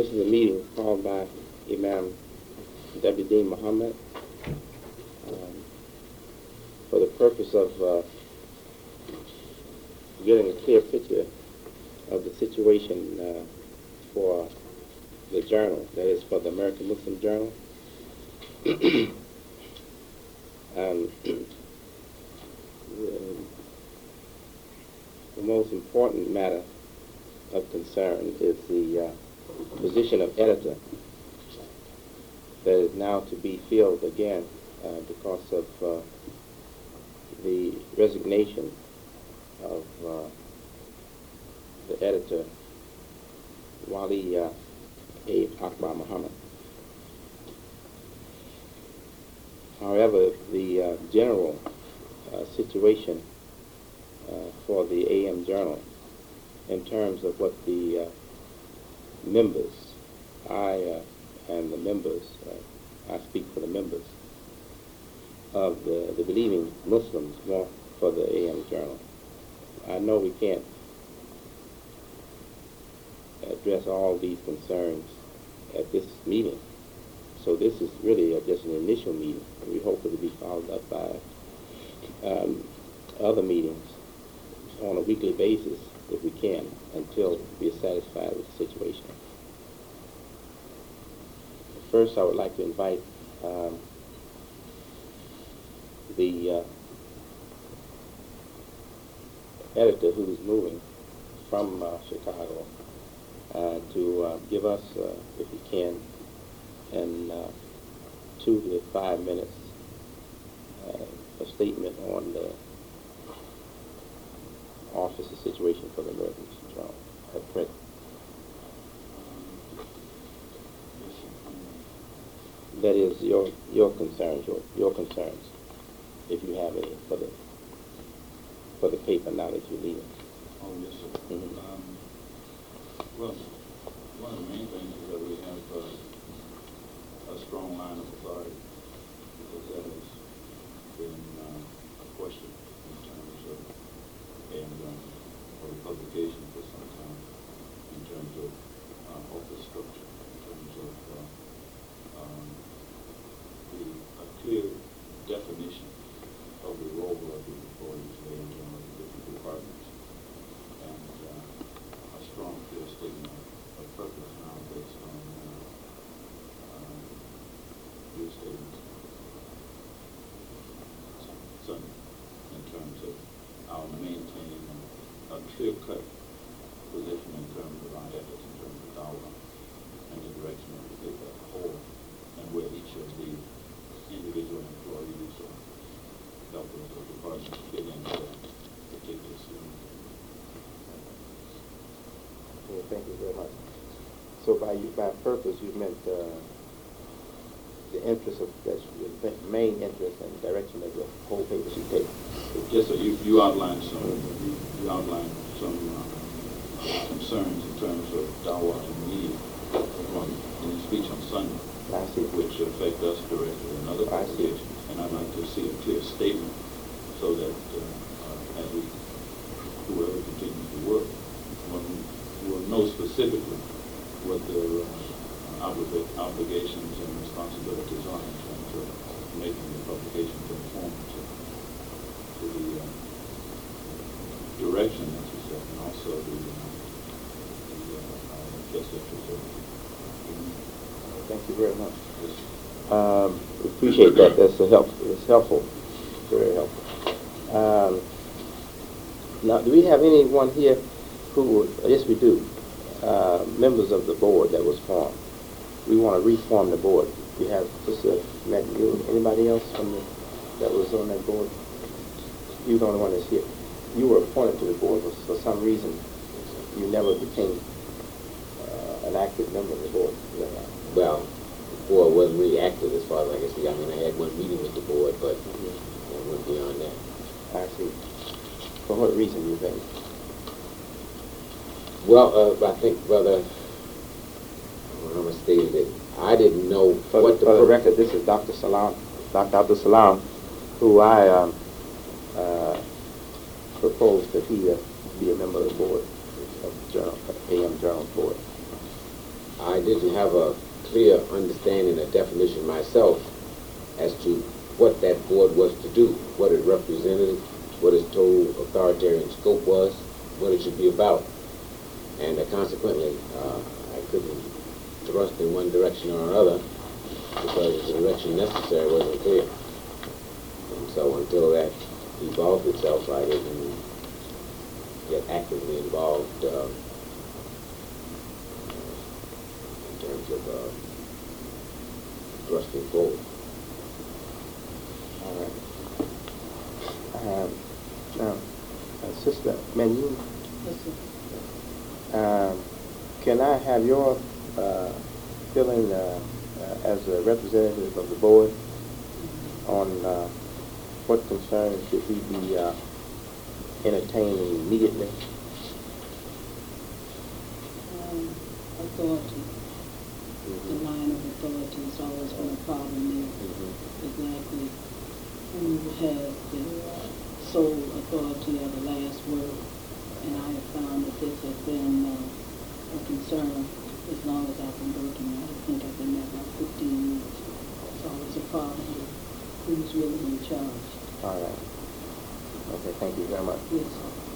This is a meeting called by Imam W.D. Muhammad for the purpose of getting a clear picture of the situation for the journal, that is for the American Muslim Journal. The most important matter of concern is the position of editor that is now to be filled again because of the resignation of the editor Wali A. Akbar Muhammad. However, the general situation for the AM Journal in terms of what the members, and the members, I speak for the members of the believing Muslims want for the AM Journal. I know we can't address all these concerns at this meeting, so this is really just an initial meeting. We hope it will be followed up by other meetings on a weekly basis if we can, until we are satisfied with the situation. First, I would like to invite the editor who is moving from Chicago to give us, if he can, in 2 to 5 minutes, a statement on the office's situation for the American Journal at present. That is your concerns, your concerns, if you have any for the paper now that you're leaving. Oh, yes, sir. Mm-hmm. Well, one of the main things is that we have a strong line of authority, because that has been a question in terms of for the publication for some time, in terms of office structure, in terms of a clear definition of the role of the employees there in the different departments, and a strong, clear statement of purpose now based on your statements. So, in terms of our maintaining a clear-cut position in terms of our efforts, in terms of dawah and the direction of the paper as a whole, and where each of the individual employees or helpers or departments fit into that particular scheme. Well, thank you very much. So by purpose, you meant the interest of, that's the main interest and direction of the whole paper should take. Yes, sir. You outlined some concerns in terms of dawah and media in the speech on Sunday, which affect us directly and other publications. And I'd like to see a clear statement so that as whoever continues to work, will know specifically what their obligations and responsibilities are in terms of making the publication conform to the direction that you set, and also the best interest of the community. Thank you very much. We appreciate that. It's helpful. Very helpful. Now, do we have anyone here who, yes we do, members of the board that was formed? We want to reform the board. We have Sister Matthew, anybody else that was on that board? You're the only one that's here. You were appointed to the board, but for some reason you never became an active member of the board. Well, before it wasn't really active as far as I guess. I had one meeting with the board, but it went beyond that. I see. For what reason do you think? Well, I think Brother Muhammad stated that I didn't know For the record, this is Dr. Salam, Dr. Abdul Salam, who I proposed that he be a member of the board of the Journal, AM Journal board. I didn't have a clear understanding or definition myself as to what that board was to do, what it represented, what its total authoritarian scope was, what it should be about. And consequently, I couldn't thrust in one direction or another because the direction necessary wasn't clear. And so until that evolved itself, I didn't get actively involved in terms of thrusting forward. All right. Now, Sister Manu, can I have your feeling as a representative of the board on what concerns should we be entertaining immediately? Authority. The line of authority has always been a problem there. Exactly who has the sole authority or the last word. And I have found that this has been a concern as long as I've been working. I think I've been there about 15 years. It's always a problem with who's really in charge. All right. Okay, thank you very much. Yes.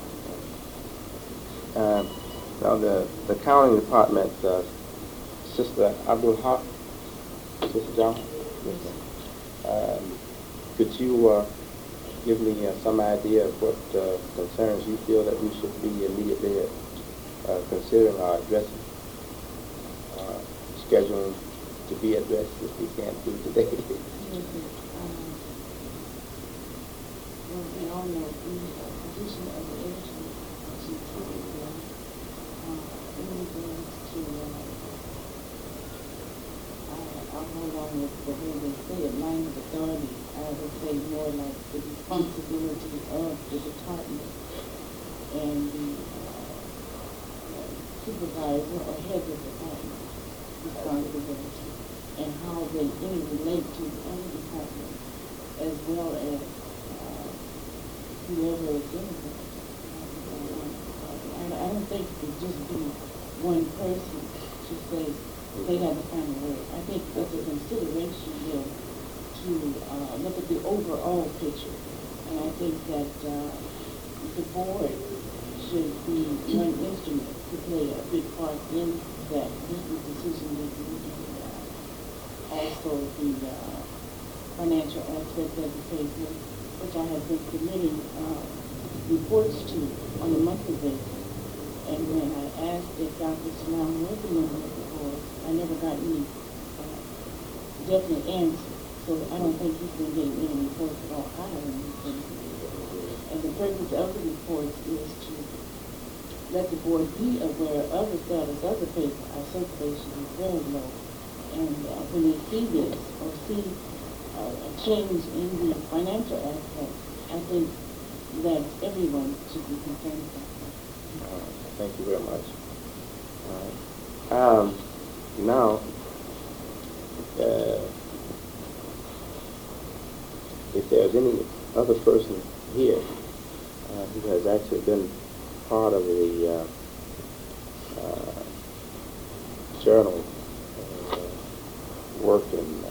Now, the accounting department, Sister Abdul Haq, Sister John, could you give me some idea of what concerns you feel that we should be immediately considering or addressing, scheduling to be addressed if we can't do today? Well, we all know the position of the editor to truly in regards to I'll hold on with the way they say it, line of authority. I would say more like the responsibility of the department and the supervisor or head of the department responsibility and how they interrelate to the other department as well as whoever is in it. I don't think it could just be one person to say they have the final word. I think there's a consideration here to look at the overall picture. And I think that the board should be one instrument to play a big part in that business decision making. Also the financial aspect of the paper, which I have been submitting reports to on a monthly basis. And when I asked if Dr. Salam was a member of the board, I never got any definite answer. So I don't think he's been getting any reports at all. I haven't been. And the purpose of the reports is to let the board be aware of the status of the paper. Our circulation is very low. And when they see this or see a change in the financial aspect, I think that everyone should be concerned about that. Thank you very much. Now, if there's any other person here who has actually been part of the journal work and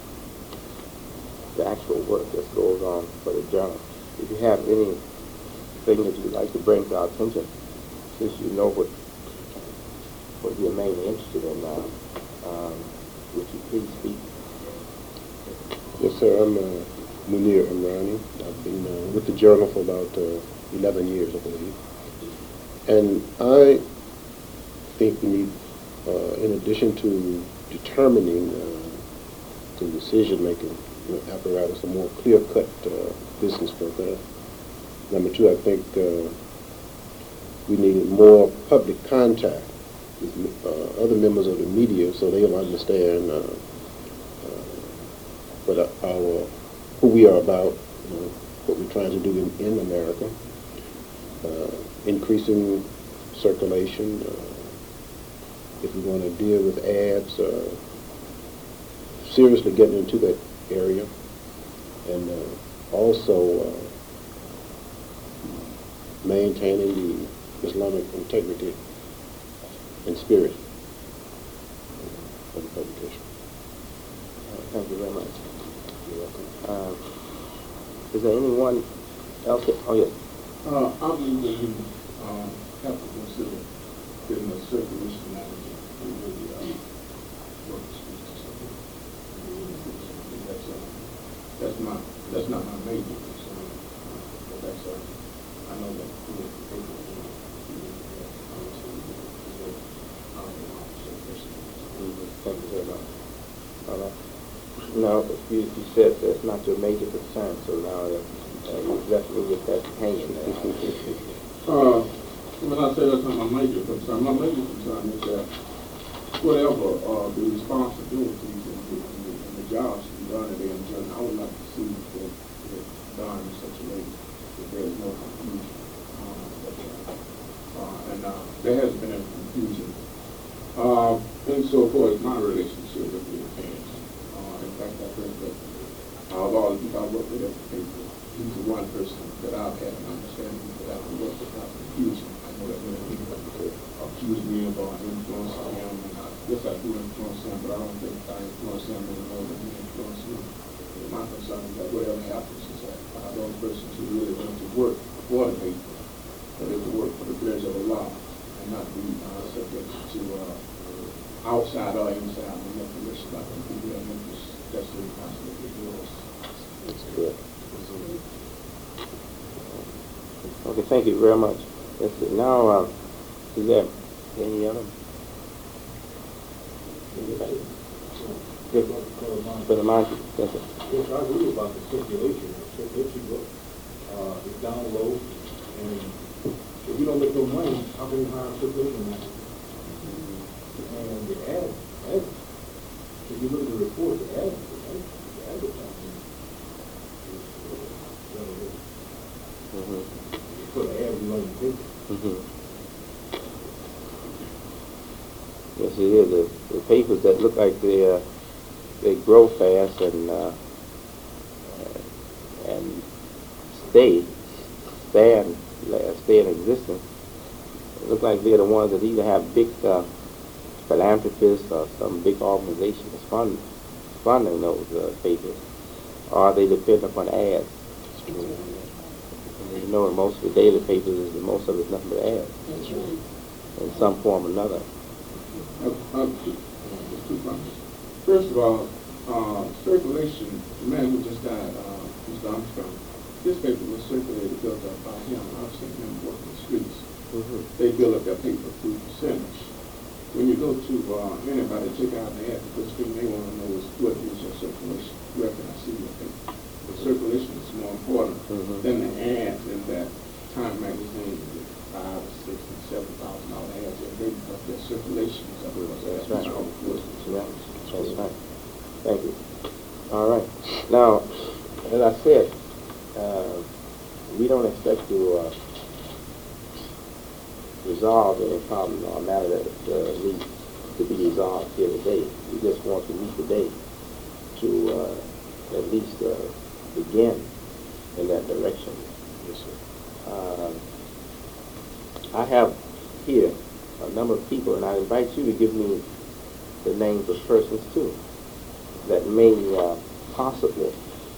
the actual work that goes on for the journal, if you have anything that you'd like to bring to our attention, since you know what you're mainly interested in now, would you please speak? Yes, sir. I'm Munir Imrani. I've been with the journal for about 11 years, I believe. And I think we need, in addition to determining the decision-making apparatus, a more clear-cut business program. Number two, I think we need more public contact with other members of the media so they'll understand who we are about, what we're trying to do in America, increasing circulation. If we want to deal with ads, seriously getting into that area, and also maintaining the Islamic integrity and spirit. Thank you very much. Is there anyone else? Oh, yes. I believe that you have to consider getting a circulation manager who really work the streets and stuff. That's not my major concern, but that's I know that people Thank you very much. All right. No, you said that's not your major concern, so now you left me with that hanging there. When I say that's not my major concern is that whatever the responsibilities and the jobs to be done at AMJ, I would like to see that done in such a way that there is no confusion. There has been a confusion. And so far as my relationship with the fans, in fact, I think that of all the people I work with at the paper, he's the one person that I've had an understanding that I can work without confusion. I know that many people accuse me of influencing him, and yes, I do influence him, but I don't think I influence him any more than he influences me. My concern is that whatever happens is that those persons who really want to work for the paper, but they to work for the pleasure of the law, and not be subject to outside or inside manipulation by the people that make this. That's the responsibility of yours. That's good. Okay, thank you very much. Let's see. Now, is there any other? Yes, for the market. Yes, sir. Yes, I agree about the circulation. Circulation book is down low, and if you don't make no money, how can you hire a circulation man? And the ad, if you look at the report, the advertising is relevant. For the ad, we run the paper. Yes, it is. The papers that look like they grow fast and stay in existence. It look like they're the ones that either have big philanthropists or some big organization that's funding those papers, or they depend upon ads. And you know, in most of the daily papers, most of it's nothing but ads. That's right. In some form or another. First of all, circulation, the man who just died, Mr. Armstrong, this paper was circulated, built up by him. I've seen him work the streets. They build up their paper through percentage. When you go to anybody, check out the ad, because the thing they want to know is what is your circulation. Where can I see your paper? The circulation is more important than the ads in that Time magazine with $5,000, $6,000, $7,000 ads every day, because their circulation is up. That's right. That's right. Thank you. All right. Now, as I said, we don't expect to resolve any problem or matter that needs to be resolved here today. We just want to meet today to at least begin in that direction. Yes, sir. I have here a number of people, and I invite you to give me the names of persons too that may possibly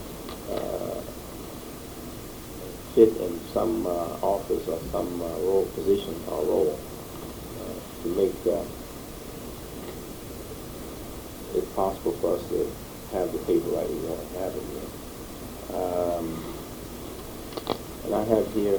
fit in some office or some role, position or role to make it possible for us to have the paper like we want to have it here. And I have here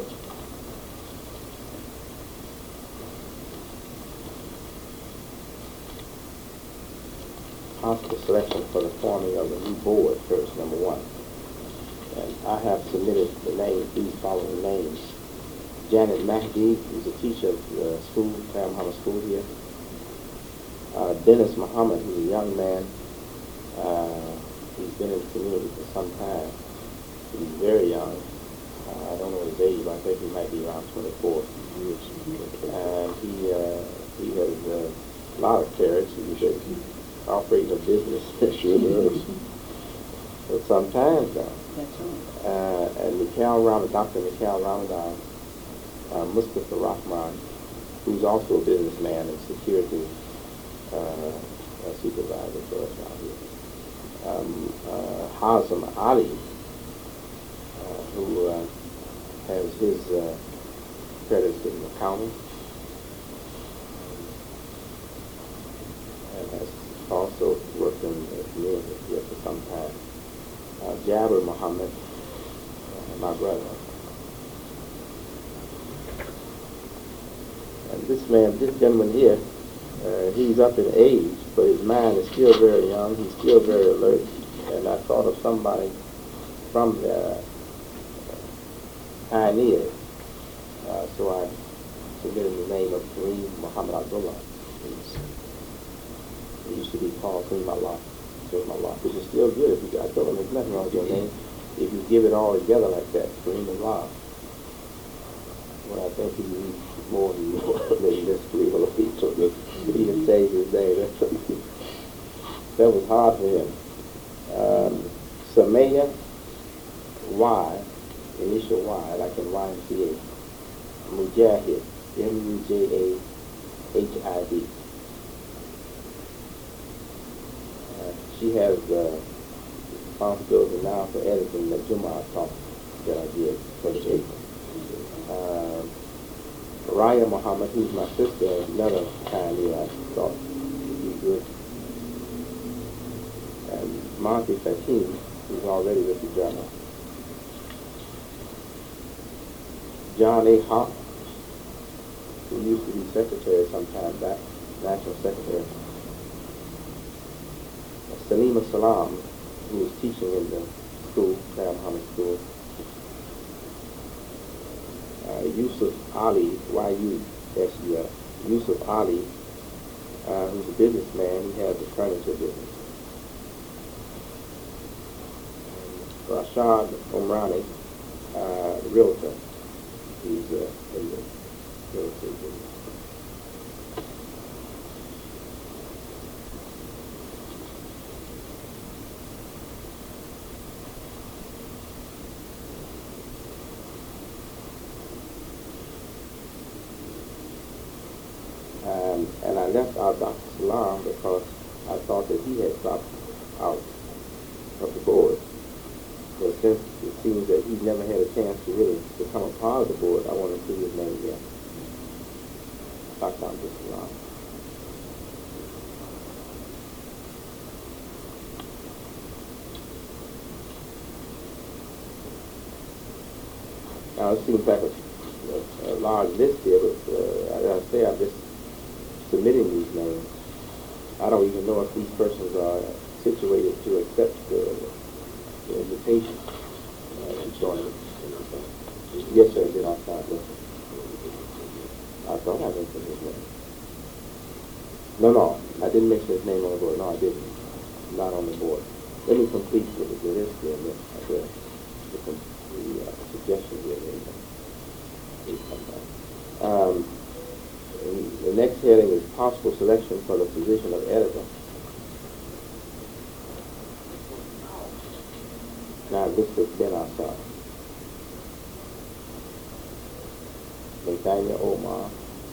possible selection for the forming of the new board first, number one. And I have submitted the names, these following names. Janet Mahdi, who's a teacher at the school, Clam Muhammad School here. Dennis Muhammad, who's a young man. He's been in the community for some time. He's very young. I don't know his age, but I think he might be around 24 years. And he has a lot of courage. He's operating a business. Sure does. For some time now. That's right. And Dr. Mikhail Ramadan, Mustafa Rahman, who's also a businessman and security supervisor for us out here. Hazem Ali, who has his credits in accounting and has also worked in the community here for some time. Jabir Muhammad, my brother. And this gentleman here, he's up in age, but his mind is still very young. He's still very alert. And I thought of somebody from the pioneers. So I submitted the name of Kareem Muhammad Abdullah. He used to be called Kareem Allah, which is still good. I told him there's nothing wrong with your name if you give it all together like that, Kareem Allah. Well, I think he needs more than this Kareem Allah. So he even changed his name. That was hard for him. Samaya Y, initial Y, like in YMCA. Mujahid, Mujahid. She has responsibility now for editing the Jumu'ah talk that I did for the paper. Raya Muhammad, who's my sister, another pioneer I thought would be good. And Monty Fatim, who's already with the journal. John A. Hawk, who used to be secretary sometime back, national secretary. Salima Salam, who was teaching in the school, Sarah Muhammad School. Yusuf Ali, Y-U-S-U-F, Yusuf Ali, who's a businessman. He has a furniture business. Rashad Omrani, realtor. He's in the real estate business. And I left out Dr. Salam because I thought that he had dropped out of the board. But since it seems that he's never had a chance to really become a part of the board, I want to see his name there. Dr. Salam. Now it seems like a large list here, but as I say, I'm just submitting these names. I don't even know if these persons are situated to accept the invitation and join it. Yes, sir, did I start this? I thought I mentioned his name. No, I didn't mention his name on the board. No, I didn't. Not on the board. Let me complete the list here. The suggestions here. The next heading is possible selection for the position of editor. Now this is Ben Assad, Nathaniel Omar,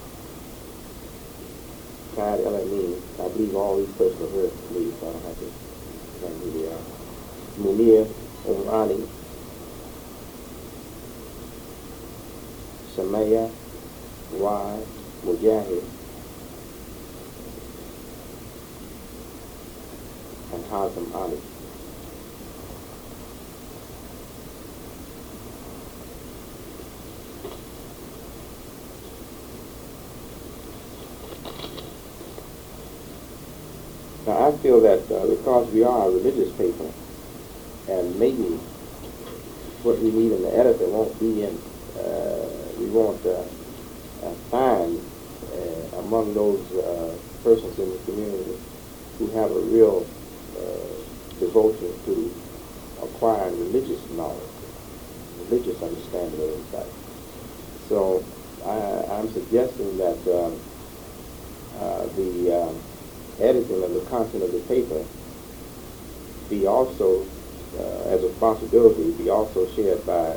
Clyde El-Amin. I believe all these persons are here to leave, so I don't have to explain who they are. Munir Omrani, Samaya Y. Mujahid, and Hazem Ali. Now I feel that because we are a religious paper, and maybe what we need in the editor won't be in, we won't find among those persons in the community who have a real devotion to acquiring religious knowledge, religious understanding of insight. So I'm suggesting that the editing of the content of the paper be also, as a responsibility, be also shared by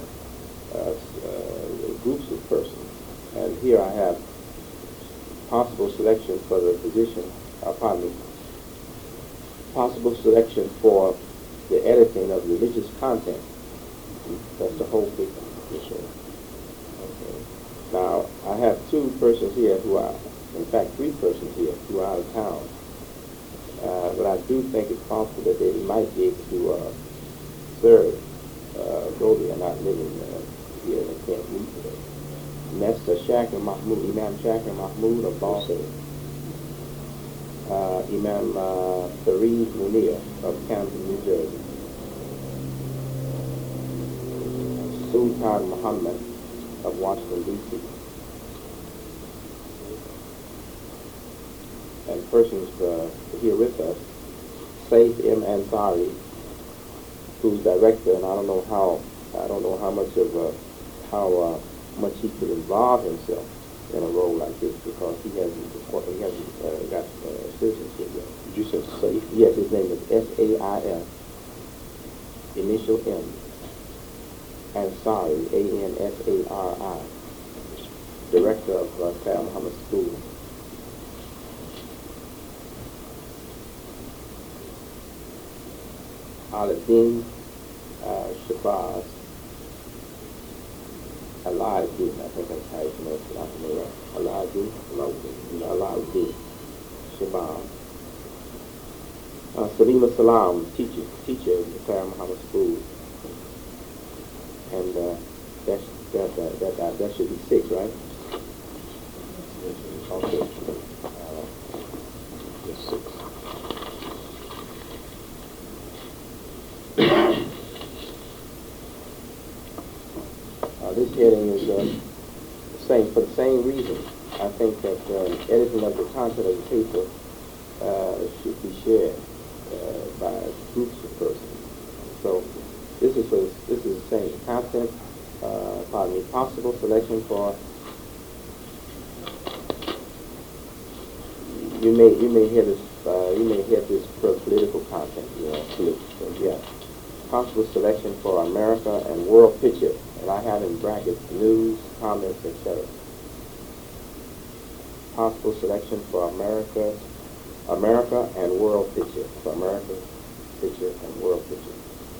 groups of persons. And here I have possible selection for the position, possible selection for the editing of religious content. That's the whole picture. Yes, sir. Okay. Now, I have two persons here who are, in fact, three persons here who are out of town. But I do think it's possible that they might be able to serve, though they are not living here and they can't meet today. And that's Shakir Mahmood, Imam Shakir Mahmood of Boston. Imam Fareed Munir of Camden, New Jersey. Sultan Muhammad of Washington, D.C. And persons here with us, Saif M. Ansari, who's director, and I don't know how much he could involve himself in a role like this because he hasn't got citizenship yet. Did you say Saif? Yes, his name is S-A-I-F, initial M, Ansari, A-N-S-A-R-I, director of Sayyid Muhammad School. Al-Din Shabazz, Aladdin, I think that's how you pronounce it, I don't know, Aladdin Shabazz. Salima Salam, teacher in the Sayyid Muhammad School. And that should be 6, right? Okay. Yes, 6. This heading is the same for the same reason. I think that editing of the content of the paper should be shared by groups of persons. So this is the same content. Possible selection for. You may hear this for political content. So, yeah. Possible selection for America and world picture, and I have in brackets news, comments, etc. Possible selection for America and world picture, for America picture and world picture.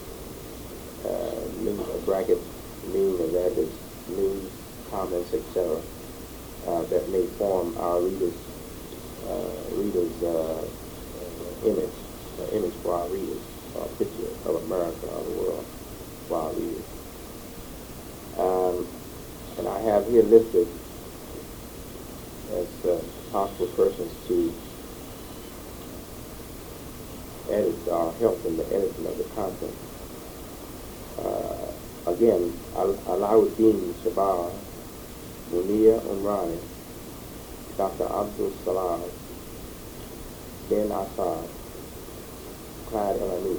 Bracket meaning of that is news, comments, etc. That may form our readers' image for our readers. Picture of America or the world for our readers. And I have here listed as possible persons to edit or help in the editing of the content. Again, Alauddin Shabazz, Munir Umrani, Dr. Abdul Salam, Ben Assad, Clyde L.M.E.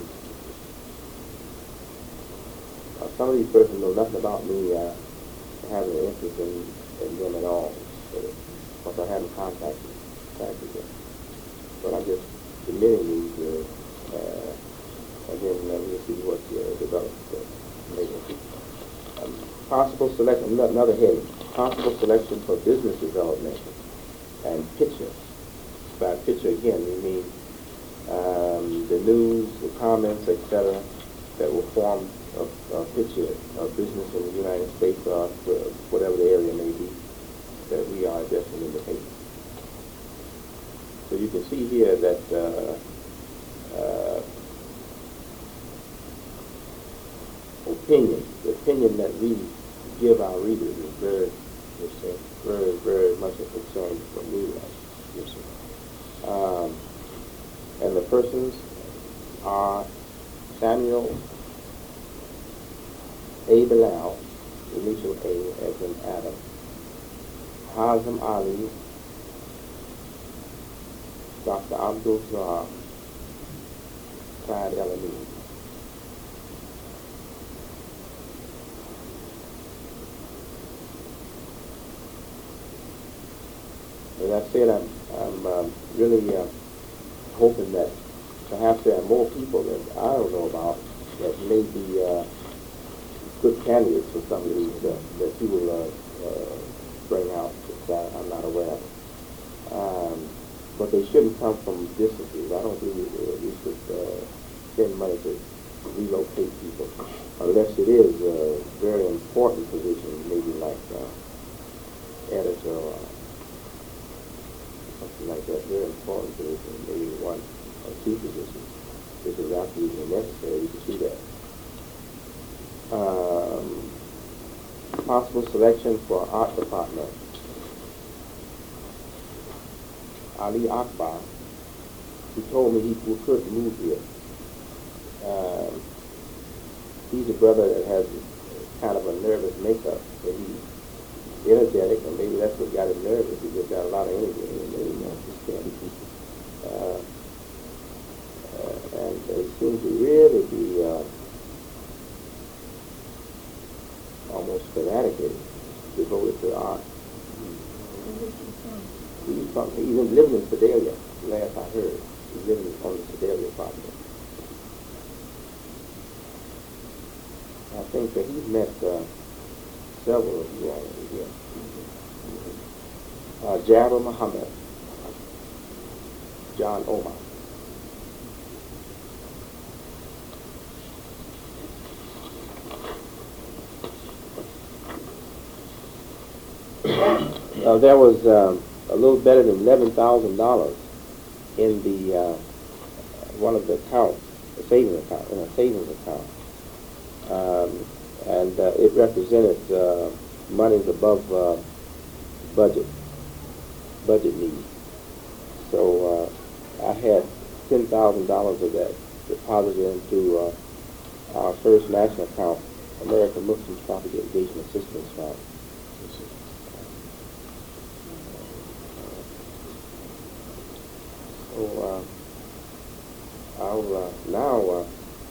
Some of these persons know nothing about me having an interest in them at all, because I haven't contacted them. But I'm just submitting these, and then we'll see what develops later. Possible selection, another heading, possible selection for business development and picture. By picture, again, we mean the news, the comments, etc., that will form a picture of business in the United States or whatever the area may be that we are addressing in the paper. So you can see here that the opinion that we give our readers is very much a concern for me. Yes, sir. And the persons are Samuel A. Bilal, initial A as in Adam, Hazem Ali, Dr. Abdul Zahar, Clyde L.M.E. As I said, I'm really hoping that perhaps there are more people that I don't know about that may be good candidates for some of these that you will bring out that I'm not aware of. But they shouldn't come from distances. I don't believe we should spend money to relocate people, unless it is a very important position, maybe like editor or something like that, very important position, maybe one or two positions. This is absolutely necessary. You can see that. Possible selection for art department. Ali Akbar, he told me he couldn't move here. He's a brother that has kind of a nervous makeup, but he's energetic, and maybe that's what got him nervous. He just got a lot of energy in him, you know, and they seem to really be almost fanatically devoted to art. He's living in Sedalia, last I heard. He's living on the Sedalia property. I think that he's met several of you already here. Jabba Muhammad, John Omar. There was a little better than $11,000 in the one of the accounts, a savings account, in a savings account. And it represented monies above budget needs. So I had $10,000 of that deposited into our First National account, American Muslims Propagation Assistance Fund. So I'll now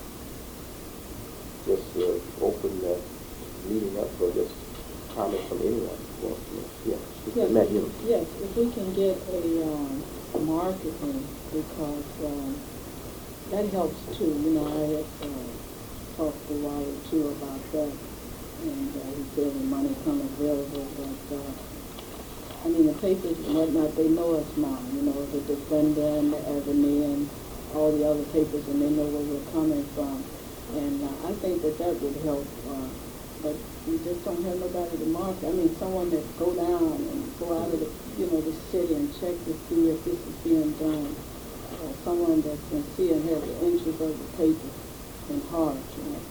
just open the meeting up for just comments from anyone who wants to. Yeah. Yes, if we can get a marketing, because that helps too. You know, I had talked to Wally too about that, and he said the money come available, but I mean, the papers and whatnot, they know us now, you know, the Defender and the Ebony and all the other papers, and they know where we're coming from. And I think that would help, but we just don't have nobody to market. I mean, someone that go down and go out of the, you know, the city and check to see if this is being done. Someone that's sincere and has the interest of the paper and heart, you know.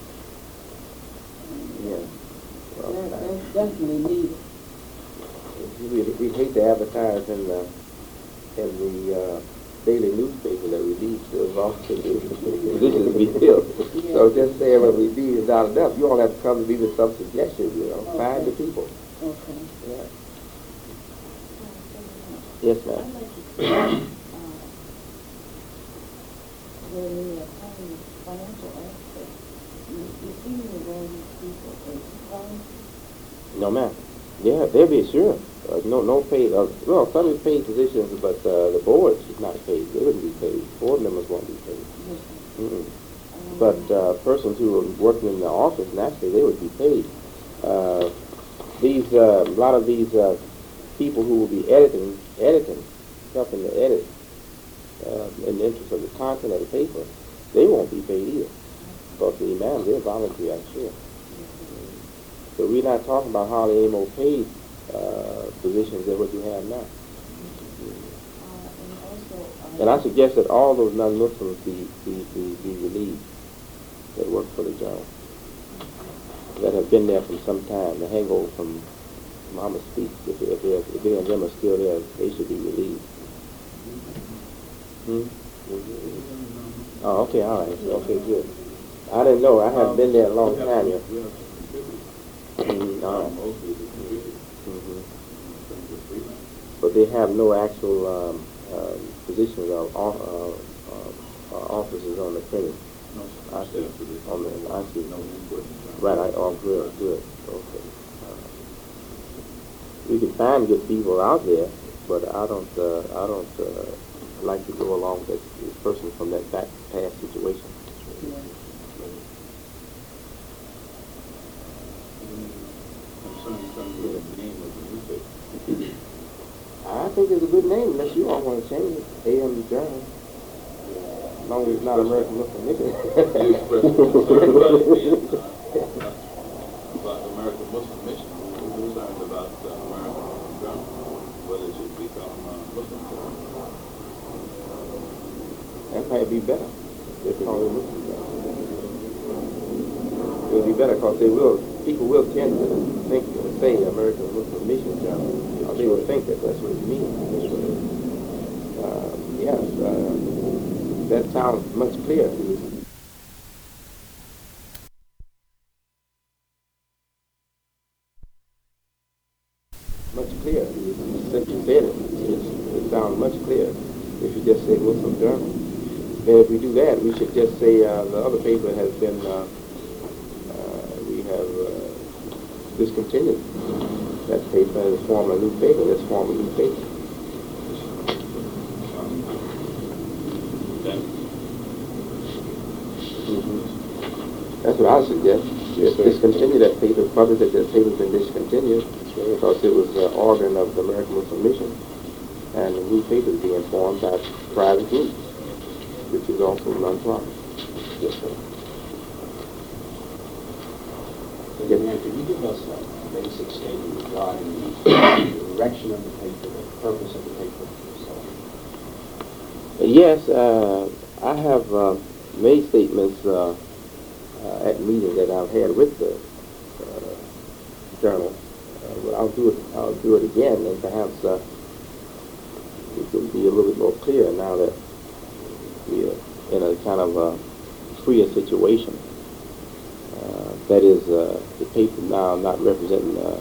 Yeah. Well, that's definitely needed. We hate to advertise in the daily newspaper that we need to involve in positions be filled. Yeah. So just saying what we need is not enough. You all have to come to me with some suggestions, you know. Okay. Find the people. Okay. Yeah. Yes, ma'am. When we are calling financial aspect, you see where these people are. No, ma'am. Yeah, they'll be sure. No paid. Well, some is paid positions, but the board is not paid. They wouldn't be paid. Board members won't be paid. Mm-mm. But persons who are working in the office, naturally, they would be paid. A lot of these people who will be editing, helping to edit in the interest of the content of the paper, they won't be paid either. Because the imams, they're volunteer, I'm sure. So we're not talking about hardly any more paid positions than what you have now. And I suggest that all those non-Muslims be relieved that work for the journal, that have been there from some time. The hangover from Muhammad speech, if any of them are still there, they should be relieved. Oh, okay, all right. Okay, good. I didn't know. I haven't been there a long time yet. All right. But they have no actual positions or offices on the printing. I see. I see. Right. Good. Okay. We can find good people out there, but I don't like to go along with this person from that past situation. I think it's a good name, unless you all want to change it. AM Journal. As long as it's not American Muslim Mission. Everybody being about the American Muslim mission. We're concerned about American Journal, whether it should become Muslim. That might be better. If they call it Muslim. It would be better because people will tend to think and say American Muslim Mission Journal. Or they will think that that's what it means. Yes, that sounds much clearer. Much clearer. Since you said it, it sounds much clearer if you just say Muslim Journal. And if we do that, we should just say the other paper has been, we have discontinued that paper and form a new paper. Let's form a new paper. That's what I suggest. Yes, discontinue that paper, publish that paper's been discontinued because it was an organ of the American Muslim Mission, and the new paper is being formed by private groups, which is also non-profit. Yes, sir. Yes. Could you give us a basic statement regarding the direction of the paper, the purpose of the paper? Yes, I have made statements at meetings that I've had with the journal. But I'll do it again, and perhaps it can be a little bit more clear now that we are in a kind of a freer situation. That is, the paper now not representing the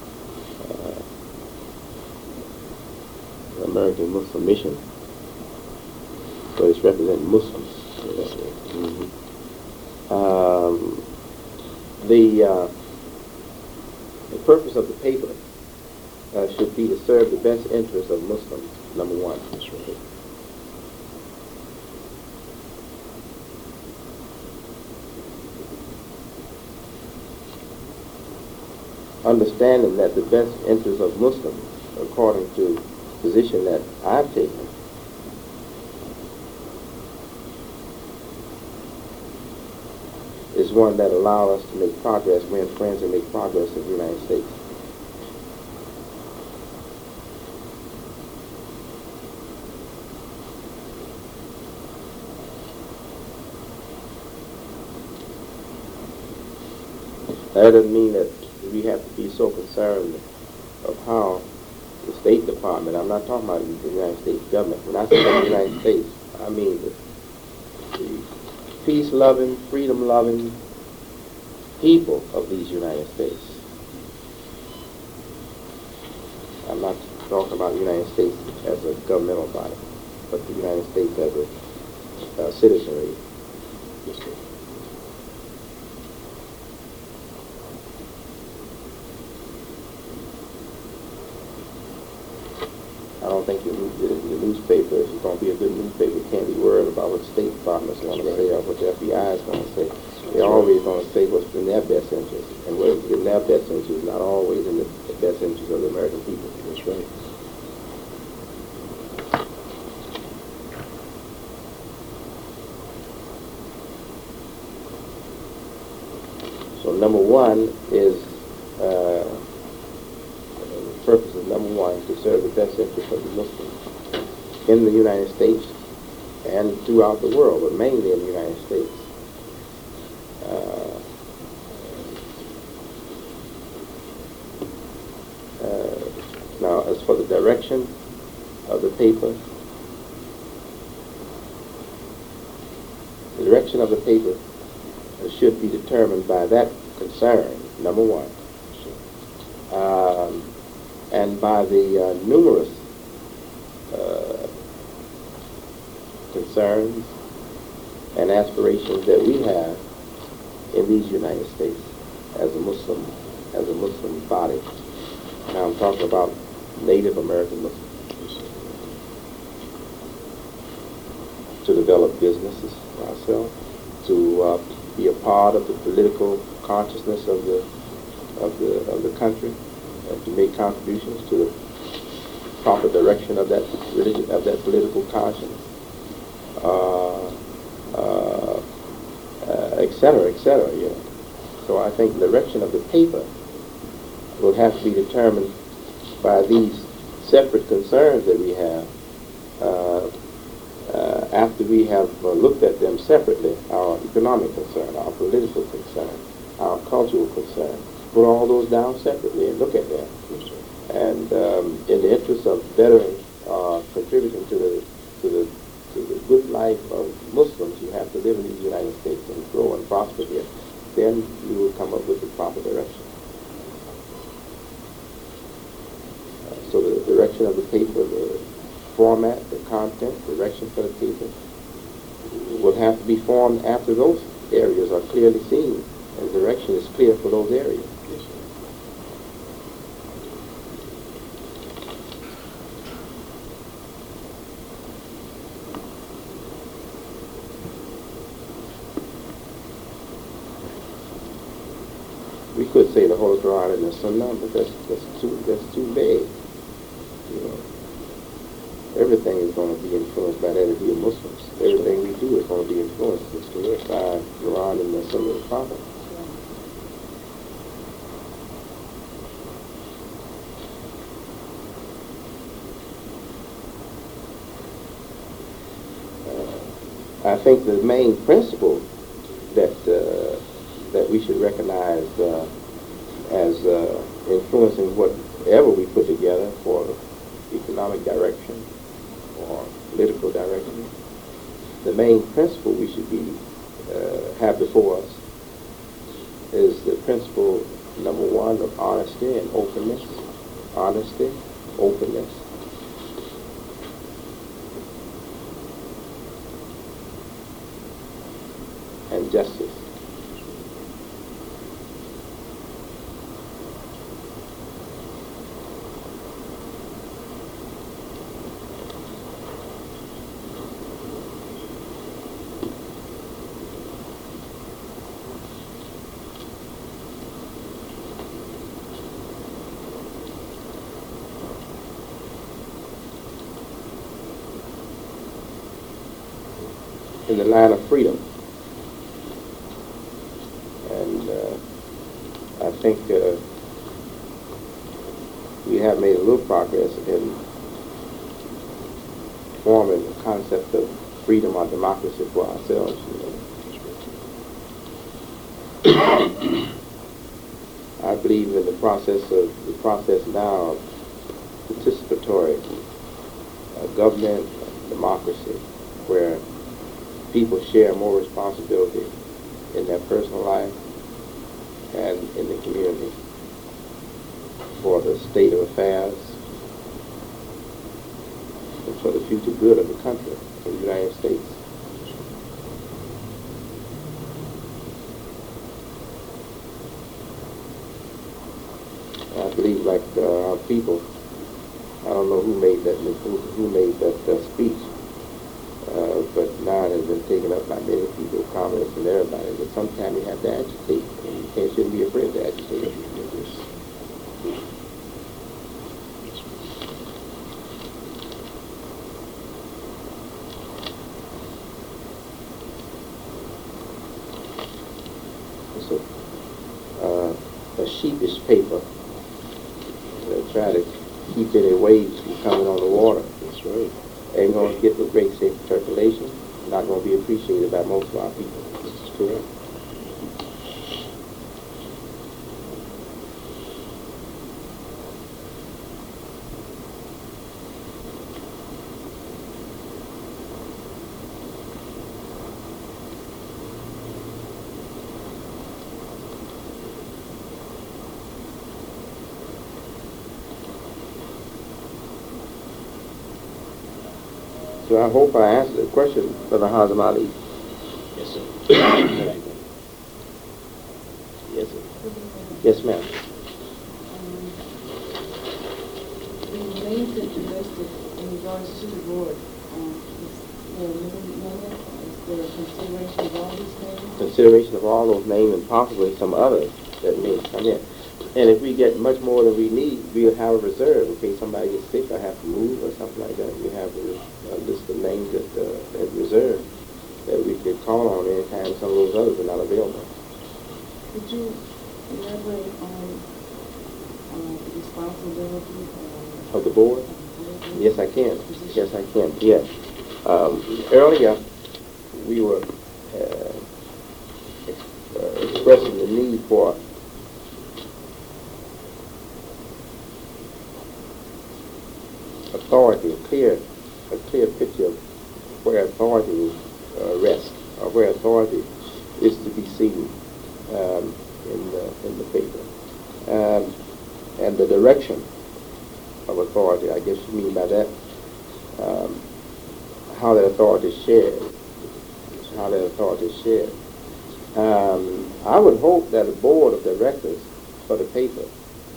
American Muslim Mission, but it's representing Muslims. Mm-hmm. The purpose of the paper should be to serve the best interests of Muslims, number one. That's right. Understanding that the best interests of Muslims, according to the position that I've taken, is one that allows us to make progress, win friends, and make progress in the United States. That doesn't mean that we have to be so concerned of how the State Department, I'm not talking about the United States government. When I say the United States, I mean the peace-loving, freedom-loving people of these United States. I'm not talking about the United States as a governmental body, but the United States as a citizenry. I don't think the newspaper, if it's going to be a good newspaper, can't be worried about what the State Department's going to say or what the FBI is going to say. They're always going to say what's in their best interest. And what's in their best interest is not always in the best interest of the American people. That's right. So number one is purpose is number one, to serve the best interest of the Muslims in the United States and throughout the world, but mainly in the United States. Now, as for the direction of the paper, the direction of the paper should be determined by that concern, number one. And by the numerous concerns and aspirations that we have in these United States as a Muslim body. Now I'm talking about Native American Muslims. To develop businesses for ourselves, to be a part of the political consciousness of the country, and to make contributions to the proper direction of that religion, of that political conscience, etc. et cetera, you know. So I think the direction of the paper will have to be determined by these separate concerns that we have after we have looked at them separately, our economic concern, our political concern, our cultural concern. Put all those down separately and look at them. And in the interest of bettering, contributing to the good life of Muslims who have to live in the United States and grow and prosper here, then you will come up with the proper direction. So the direction of the paper, the format, the content, direction for the paper will have to be formed after those areas are clearly seen and direction is clear for those areas. We could say the Holy Quran and the Sunnah, but that's too vague. You know, everything is going to be influenced by that if we are Muslims. Everything we do is going to be influenced by the Quran and the Sunnah of the Prophet. I think the main principle that we should recognize as influencing whatever we put together for economic direction or political direction, the main principle we should have before us is the principle number one of honesty and openness. Honesty, openness. And justice. In the line of freedom. And I think we have made a little progress in forming the concept of freedom or democracy for ourselves. You know. I believe in the process now of participatory government, democracy, where people share more responsibility in their personal life and in the community for the state of affairs and for the future good of the country, of the United States. I believe, like our people, I don't know who made that speech. But now it has been taken up by many people, communists and everybody, that sometimes you have to agitate, and you shouldn't be afraid to agitate. So, a sheepish paper that try to keep any waves from coming on the water. That's right. Ain't going to get the great safe circulation, not going to be appreciated by most of our people. This is correct. So I hope I answered the question, Brother Hazem Ali. Yes, sir. Yes, sir. Yes, ma'am. The names that you listed in regards to the board, is there a consideration of all these names? Consideration of all those names and possibly some others that may come in. And if we get much more than we need, we'll have a reserve in case somebody gets sick or have to move or something like that. We have a list of names that reserve. that we could call on anytime some of those others are not available. Could you elaborate on the responsibility Of the board? of the board? Yes, I can. Yes, I can. Yes. Earlier, we were expressing the need for authority, a clear picture of where authority rests, or where authority is to be seen in the paper, and the direction of authority. I guess you mean by that how that authority is shared. How that authority is shared. I would hope that a board of directors for the paper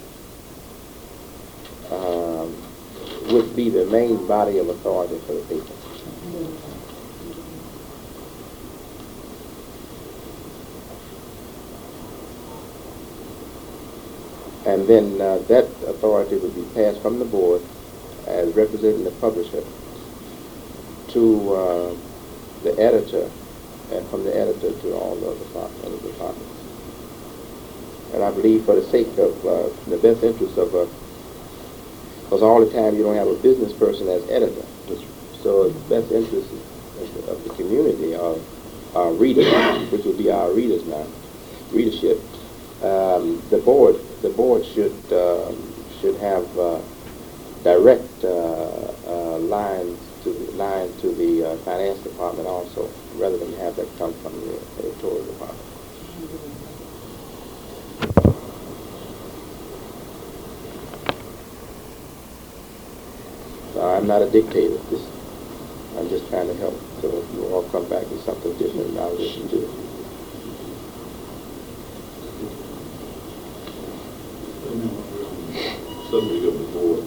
would be the main body of authority for the paper. And then that authority would be passed from the board as representing the publisher to the editor, and from the editor to all the other departments. And I believe for the sake of the best interest of, because all the time you don't have a business person as editor. So the best interest of the community, of our readers, which would be our readers now, readership, the board should have direct lines to the finance department also, rather than have that come from the editorial department. So I'm not a dictator. I'm just trying to help. So if you all come back with something different, I'll listen to it. Subject of the board.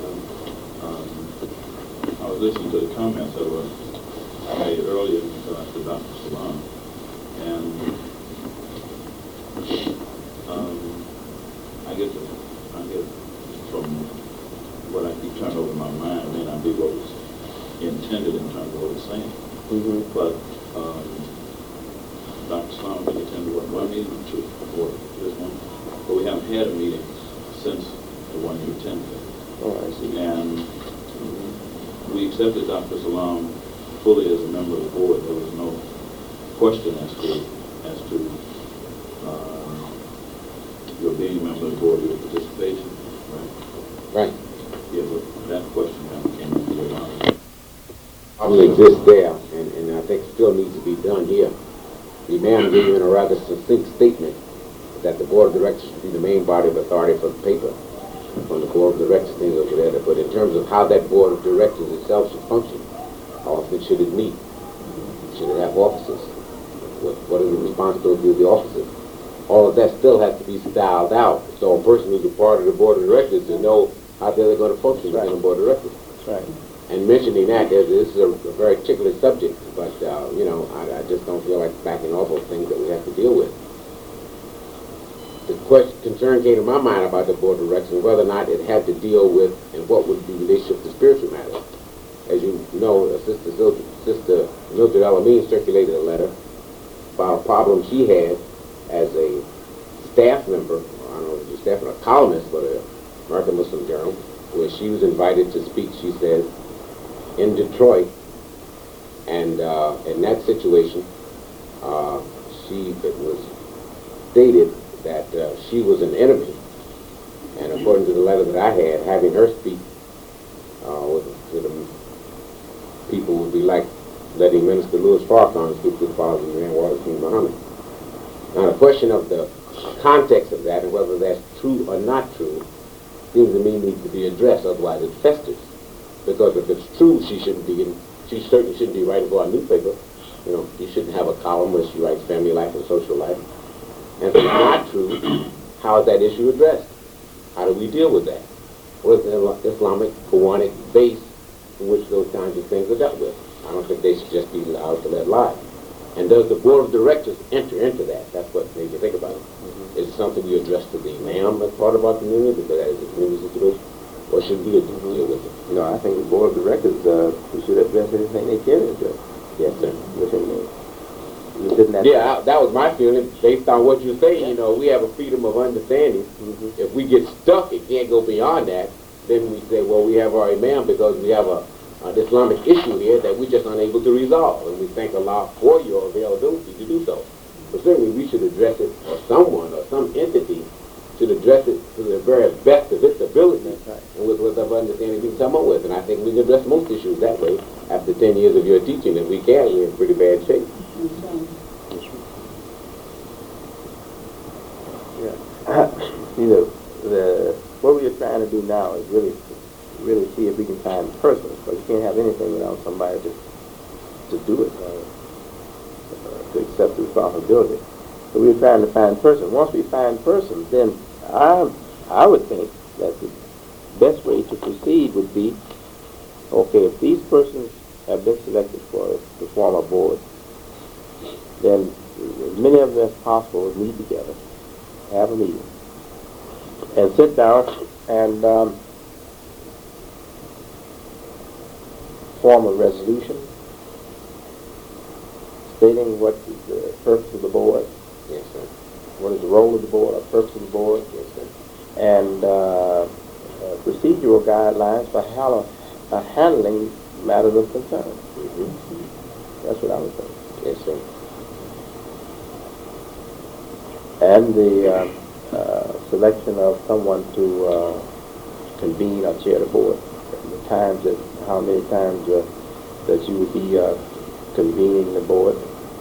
I was listening to the comments that were made earlier in regards to Dr. Salam, and I get from what I keep turning over in my mind, may not be what was intended in terms of what was saying. But Dr. Salam did attend one meeting or two before this one, but we haven't had a meeting since the one you attended. Oh, I see. And we accepted Dr. Salam fully as a member of the board. There was no question as to your being a member of the board, your participation, right? Right. Yeah, but that question kind of came into your mind. Probably exists there, and I think still needs to be done here. The man gave in a rather succinct statement that the board of directors should be the main body of authority for the paper. When the board of directors things over there, but in terms of how that board of directors itself should function, how often should it meet? Should it have officers? What are the responsibilities of the officers? All of that still has to be styled out. So a person who's a part of the board of directors to know how they're going to function within the board of directors. Right. And mentioning that, this is a very ticklish subject, but I just don't feel like backing off of things that we have to deal with. The concern came to my mind about the board of directors and whether or not it had to deal with and what would be the relationship to spiritual matters. As you know, Sister Mildred Alameen circulated a letter about a problem she had as a staff member, I don't know if she was staff or a columnist for the American Muslim Journal, where she was invited to speak, she said, in Detroit. And in that situation, it was stated that she was an enemy. And according to the letter that I had, having her speak with the people would be like letting Minister Louis Farrakhan speak to the followers of Grand Water King Muhammad. Now the question of the context of that and whether that's true or not true seems to me needs to be addressed, otherwise it festers. Because if it's true, she certainly shouldn't be writing for our newspaper. You shouldn't have a column where she writes family life and social life. And if it's not true, how is that issue addressed? How do we deal with that? What is the Islamic, Quranic base in which those kinds of things are dealt with? I don't think they should just be allowed to let lie. And does the board of directors enter into that? That's what made me think about it. Is it something we address to the imam as part of our community, because that is a community situation? Or should we deal with it? No, I think the board of directors should address anything they can address. Yes, sir. Within the Isn't that? Yeah, that was my feeling, based on what you say, you know, we have a freedom of understanding. If we get stuck, it can't go beyond that, then we say, well, we have our imam because we have an Islamic issue here that we're just unable to resolve, and we thank Allah for your availability to do so. But certainly we should address it, or someone, or some entity should address it to the very best of its ability, and with whatever understanding we can come up with. And I think we can address most issues that way. After 10 years of your teaching, if we can, we're in pretty bad shape. You know, what we are trying to do now is really see if we can find a person, but you can't have anything without somebody to do it, to accept the responsibility. So we're trying to find a person. Once we find a person, then I would think that the best way to proceed would be, okay, if these persons have been selected to form a board, then as many of them as possible would meet together, have a meeting, and sit down and form a resolution stating what is the purpose of the board. Yes, sir. What is the role of the board, or purpose of the board? Yes, sir. And procedural guidelines for handling matters of concern. That's what I would think. Yes, sir. And the selection of someone to convene or chair the board. How many times that you would be convening the board.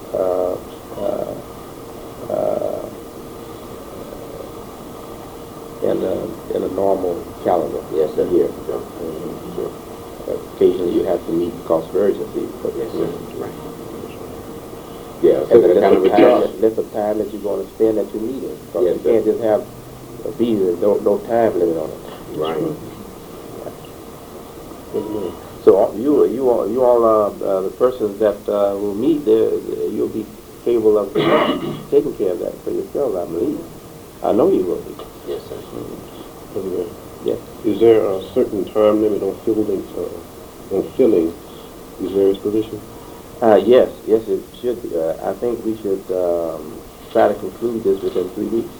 In a normal calendar. Yes, sir. Here. Sure. Sure. Occasionally you have to meet because of urgency. But Yes, sir. Right. Yeah, so and that kind of a charge. length of time that you're going to spend at your meeting. Because Yes, you can't just have a meeting, no time limit on it. Right. So you all the persons that will meet there, you'll be capable of taking care of that for yourself, I believe. I know you will be. Yes, sir. Yes. Is there a certain time limit on filling these various positions? Yes, it should be. I think we should try to conclude this within 3 weeks.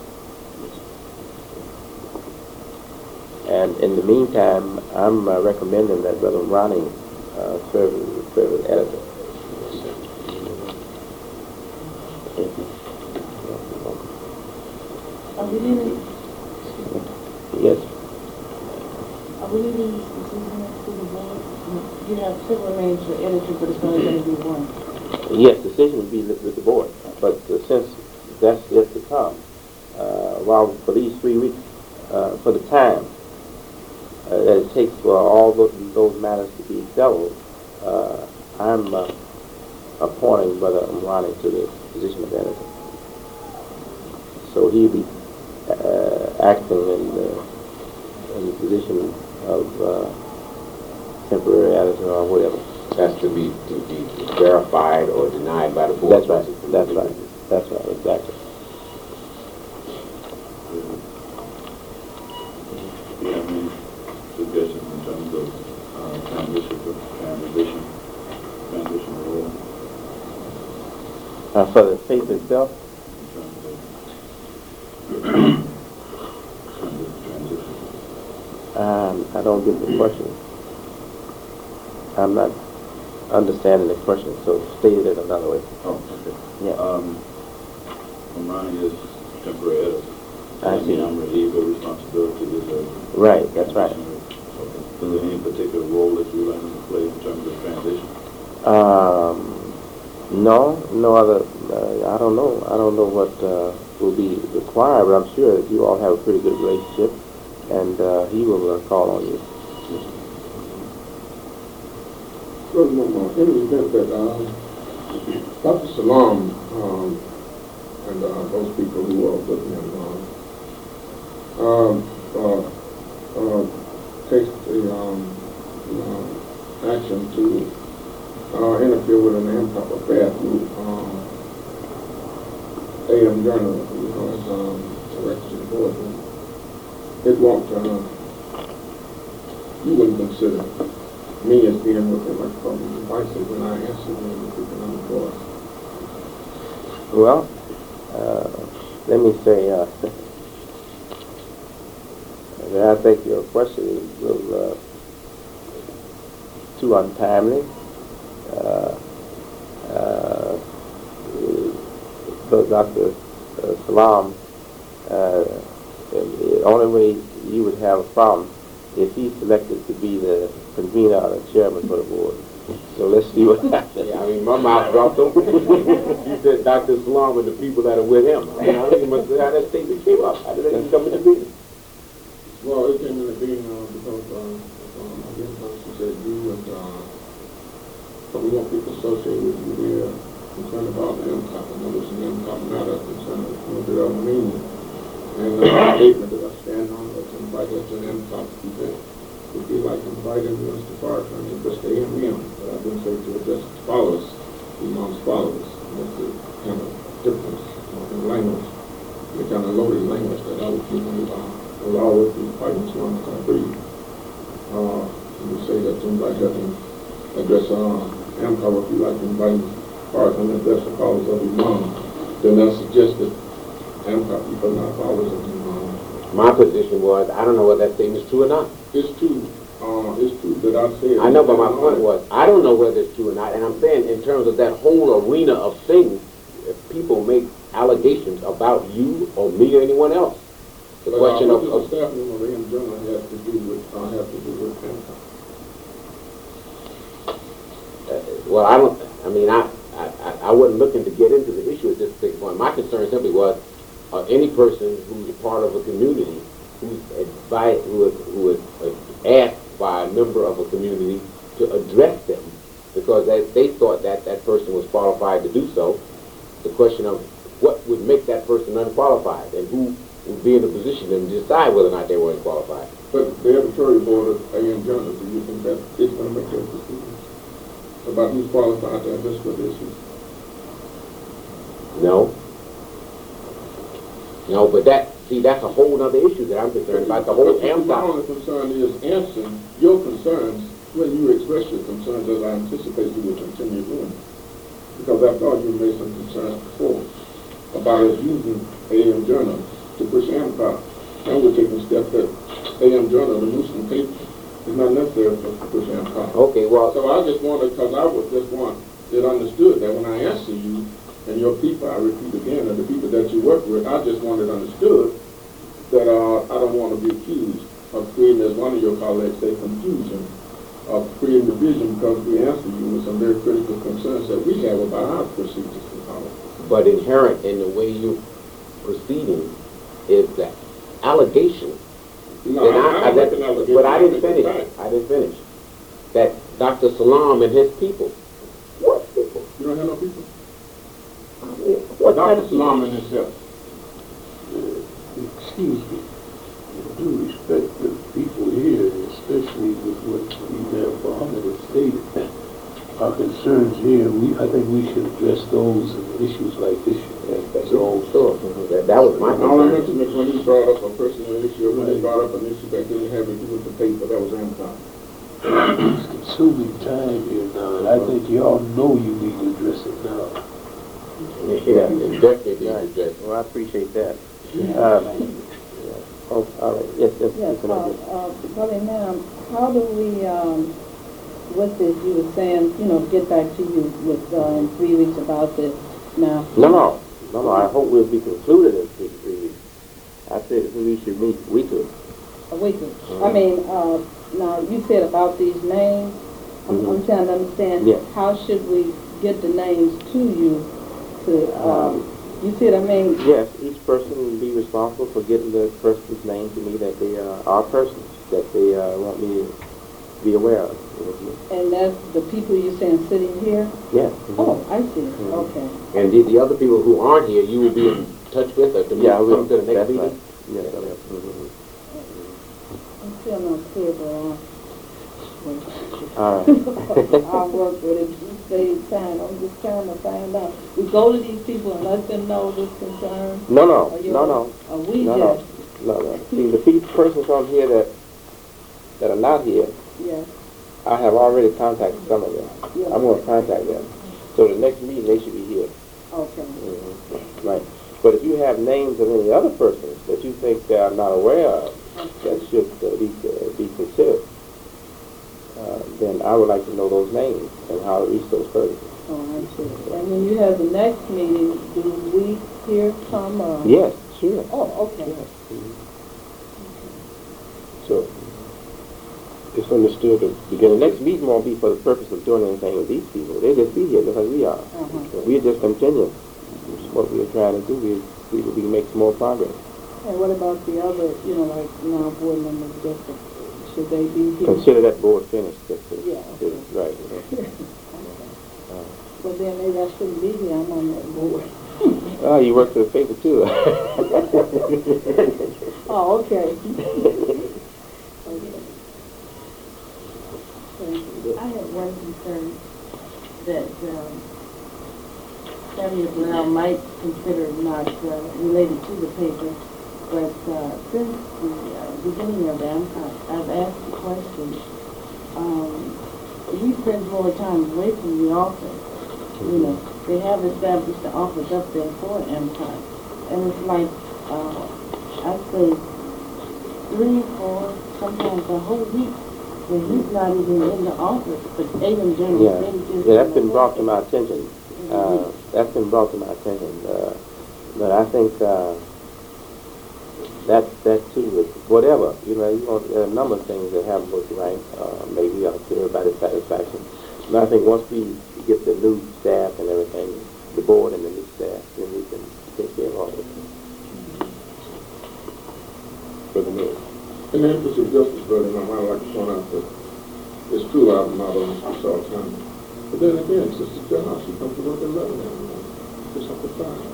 And in the meantime, I'm recommending that Brother Ronnie serve as editor. Are we leaving, Yes. are we leaving this decision up to the board? You have several names for editor, but it's only going to be one. Yes, decision would be with the board. But since that's yet to come, while for these 3 weeks, for the time that it takes for all those matters to be settled, I'm appointing Brother Ronnie to the position of editor. So he'll be acting in the position of temporary editor or whatever. That's to be verified or denied by the board. That's right. Exactly. Do you have any suggestions in terms of transition role? For the faith itself, In terms of transition? I don't get the question. I'm not understanding the question, so state it another way. Oh, okay. Yeah. Ronnie is temporary editor. I see. I'm relieved of responsibility as a... Right, that's right. Okay. Is there any particular role that you like to play in terms of transition? No other. I don't know. I don't know what will be required, but I'm sure that you all have a pretty good relationship, and he will call on you. Well, no more. In the event that Dr. Salam and those people who are with him takes the action to interfere with an Amtop affair through AM Journal, as director to the board. It won't, you wouldn't consider me as being with the microphone devices when I answer them with people on the board. Well, let me say that I think your question is a little too untimely. But Dr. Salam, the only way you would have a problem if he's selected to be the convener or the chairman for the board. So let's see what happens. Yeah, I mean, my mouth dropped open. You said Dr. Salam and the people that are with him. I don't even must say how that statement came up. How did that even come into being? Well, it came into being because I guess she said you and we want people associated with you there concerned about the MCOP. I know there's an MCOP matter concerned with the meaning. And the statement that I stand on was to invite us to an MCOP event. It would be like inviting Mr. Farrakhan to just the AMM, but I didn't say to address followers, Imam's followers. That's the kind of difference in language, the kind of loaded language that I would keep will always be fighting Islam to breathe. You say that to invite her to address MCOP, if you like inviting Farrakhan to address the followers of Imam, then that suggests that MCOP people are not followers of Imam. My position was, I don't know whether that statement is true or not. It's true that I said. I know, but my point was, I don't know whether it's true or not, and I'm saying in terms of that whole arena of things, if people make allegations about you or me or anyone else, the question of of staff member of the AM Journal has to do with MCOP. Well, I wasn't looking to get into the issue at this particular point. My concern simply was any person who's a part of a community who is asked by a member of a community to address them because they thought that person was qualified to do so. The question of what would make that person unqualified and who would be in a position to decide whether or not they were qualified. But the editorial board of AM Journal, do you think that it's going to make those decisions about who's qualified to address what issues? No, but that's a whole other issue that I'm concerned about. The whole My MCOP. only concern is answering your concerns when you express your concerns, as I anticipate you will continue doing. Because after all, you made some concerns before about us using AM Journal to push MCOP. And we're taking steps that AM Journal, the Muslim paper, is not necessary for us to push MCOP. Okay, well. So I just wanted, because I would just want it understood that when I answer you, and your people, I repeat again, and the people that you work with, I just want it understood that I don't want to be accused of creating, as one of your colleagues say, confusion, of creating division because we answer you with some very critical concerns that we have about our procedures and policy. But inherent in the way you're proceeding is that allegation. No, I don't make an allegation. But I didn't finish. That Dr. Salam and his people. What people? You don't have no people? What Dr. Salam and himself. Excuse me. With due respect to the people here, especially with what Imam Muhammad has stated, our concerns here, I think we should address those and issues like this. So, sure. That was my All I concern. mentioned is when he brought up a personal issue, when he brought up an issue that didn't have to do with the paper, that was MCOP. It's consuming time here now, and I think you all know you need to address it now. Yeah, it definitely needs to address. Well, I appreciate that. Oh, all right. Yes. Yes, Brother Imam, how do we, with this, you were saying, get back to you with, in 3 weeks about this now? No. I hope we'll be concluded in 3 weeks. I said we should meet weekly. Weekly. I mean, now, you said about these names. I'm trying to understand. Yes. How should we get the names to you? You see what I mean? Yes, each person will be responsible for getting the person's name to me that they are persons that they want me to be aware of. And that's the people you're saying sitting here? Yes. Oh, I see. Okay. And the other people who aren't here, you will be in touch with or to come to the next meeting? Right. Yes. I'm still not clear, but All right. I'll work with it. You save time. I'm just trying to find out. We go to these people and let them know this concern. No. Or we No. See, the persons on here that are not here, Yes. I have already contacted some of them. Yes. I'm going to contact them. So the next meeting, they should be here. Okay. Right. But if you have names of any other persons that you think that I'm not aware of, that should be considered, then I would like to know those names and how to reach those persons. Oh, I see. And when you have the next meeting, do we hear from? Yes, sure. Oh, okay. Yes. So, it's understood to The begin next meeting won't be for the purpose of doing anything with these people. They'll just be here just like we are. Uh-huh. We're just continuing what we're trying to do. We can make some more progress. And what about the other, like non-board members, should they be here? Consider that board finished. Yeah. Right. But then maybe I shouldn't be here, I'm on that board. Oh, you work for the paper too. Oh, okay. I have one concern that Samuel Blau might consider not related to the paper, but since the beginning of the AMCOP, I've asked the question, we spend more time away from the office. They have established the office up there for AMCOP, and it's like, I'd say 3, 4, sometimes a whole week when he's not even in the office, but A.M. Jones Yeah, that's been brought to my attention. That's been brought to my attention. But I think that too, with whatever, there are a number of things that haven't worked right, maybe to everybody's satisfaction. But I think once we get the new staff and everything, the board and the new staff, then we can take care of all of it. for the mayor. In the interest of justice, brother, I might like to point out that it's true I'm not on this all the time. But then again, Sister John, she comes to work at 11 and just have to find.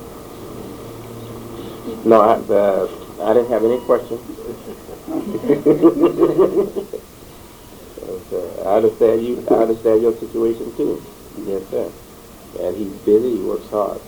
No, I didn't have any questions. I understand your situation too. Yes, sir. And he's busy, he works hard.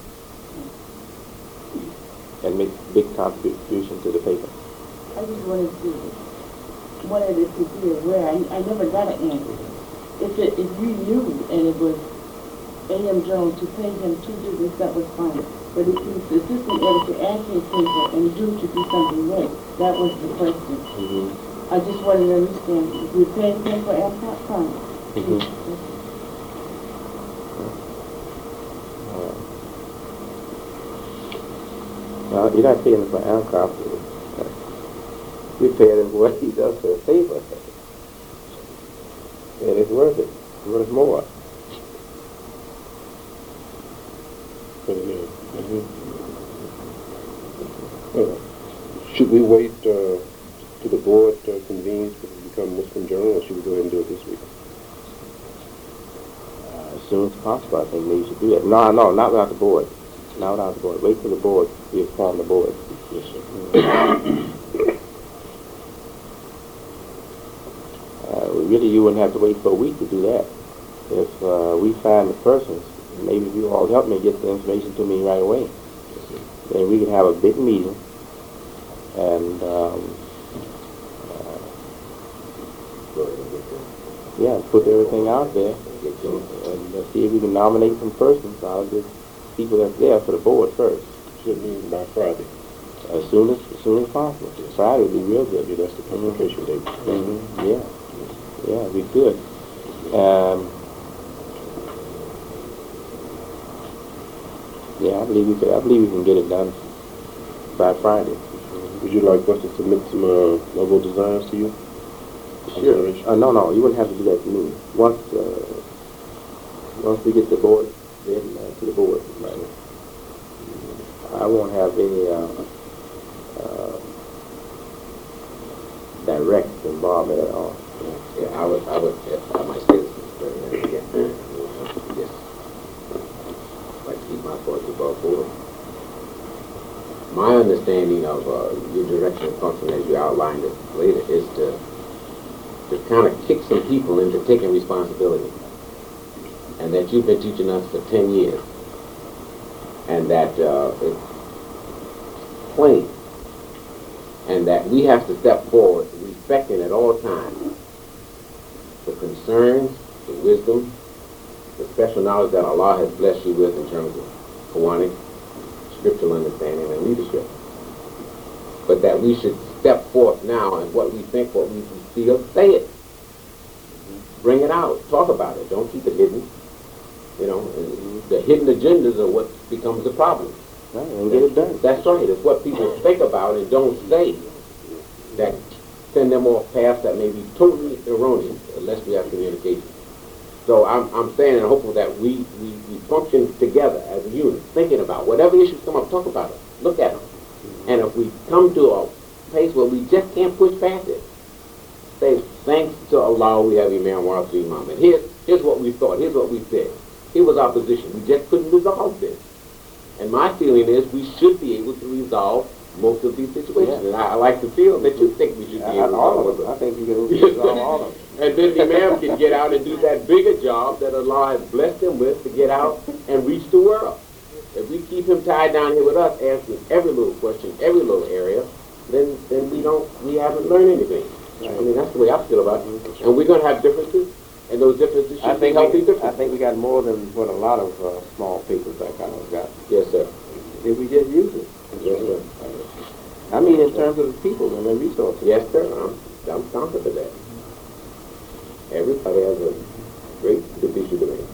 And makes big contribution to the paper. I just wanted it to be aware. I never got an answer. If we knew and it was A.M. Jones to pay him to do this, that was fine. But if the assistant editor actually paper and due to do something right, that was the question. I just wanted to understand, if you pay him for AMCOP, fine. Well, you're not paying him for AMCOP. You're paying him for what he does for the paper. And it's worth it. It's worth more. For the mayor. Should we wait till the board convenes to become Muslim Journal, or should we go ahead and do it this week? As soon as possible, I think maybe you should do that. No, not without the board. Not without the board. Wait for the board. We inform the board. Yes, sir. Really, you wouldn't have to wait for a week to do that. If we find the persons, maybe if you all help me get the information to me right away, then we can have a big meeting and put everything out there and see if we can nominate some persons out of the people that's there for the board first. Should mean by Friday. As soon as possible. Friday would be real good. Yeah, that's the publication date. Yeah, we could. I believe we can get it done by Friday. Would you like us to submit some logo designs to you? Sure. No, you wouldn't have to do that to me. Once we get the board, then to the board. Right. I won't have any direct involvement at all. Yeah, I would, my citizens, yes. Like to keep my thoughts above board. My understanding of your direction and function as you outlined it later is to kind of kick some people into taking responsibility. And that you've been teaching us for 10 years. And that it's plain. And that we have to step forward respecting at all times the concerns, the wisdom, the special knowledge that Allah has blessed you with in terms of Kiwanis, scriptural understanding, and leadership. But that we should step forth now and what we think, what we feel, say it. Bring it out. Talk about it. Don't keep it hidden. You know, and the hidden agendas are what becomes the problem. Right, and get it done. That's right. It's what people think about and don't say that send them off paths that may be totally erroneous unless we have communication. So I'm saying and hopeful that we function together as a unit, thinking about whatever issues come up, talk about it, look at them. And if we come to a place where we just can't push past it, say, thanks to Allah, we have Imam Wafi Imam. And here's what we thought, here's what we said. Here was our position. We just couldn't resolve this. And my feeling is we should be able to resolve most of these situations. Yeah. And I like to feel that you think we should be able to All resolve of them. I them. think you can resolve all of them. And then the Imam can get out and do that bigger job that Allah has blessed him with to get out and reach the world. If we keep him tied down here with us, asking every little question, every little area, then we haven't learned anything. I mean, that's the way I feel about it. And we're going to have differences, and those differences should be healthy differences. I think we got more than what a lot of small people that kind of got. Yes, sir. If we just use it. Yes, sir. I mean, in terms of the people and the resources. Yes, sir. I'm confident of that. Everybody has a great issue to make.